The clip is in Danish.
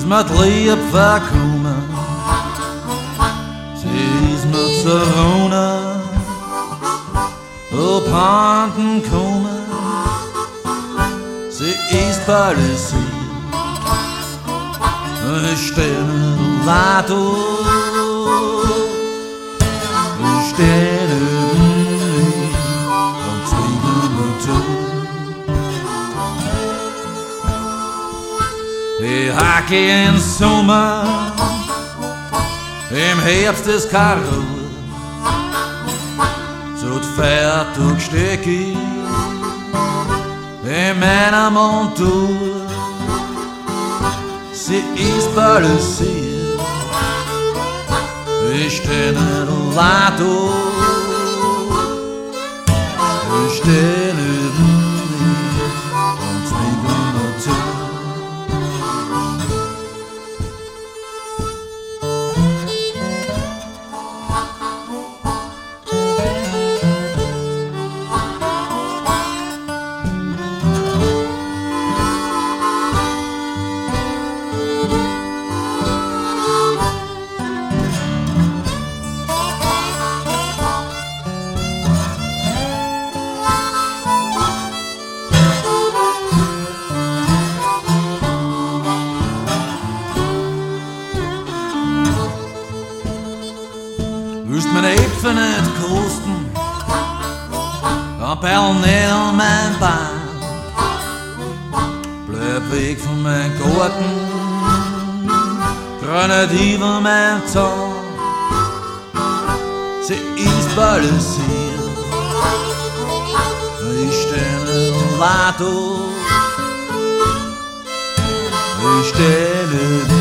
smadrige vakuume, ses med Torona, og panten komme, se isballet sig, stille lato, stille om tvivlen to. Jeg har geen sommer, im Herbst ist kalt, so fährt durch Stecki, in meiner Montur, sie ist balanciert, ich stehe in Lato, ich stehe in und zwinge zu. Wist mijn even het kosten, op el neder mijn baan. Blijf ik van mijn korten, grønne diver mijn tår. Se isballet siger, i stille lato, i stille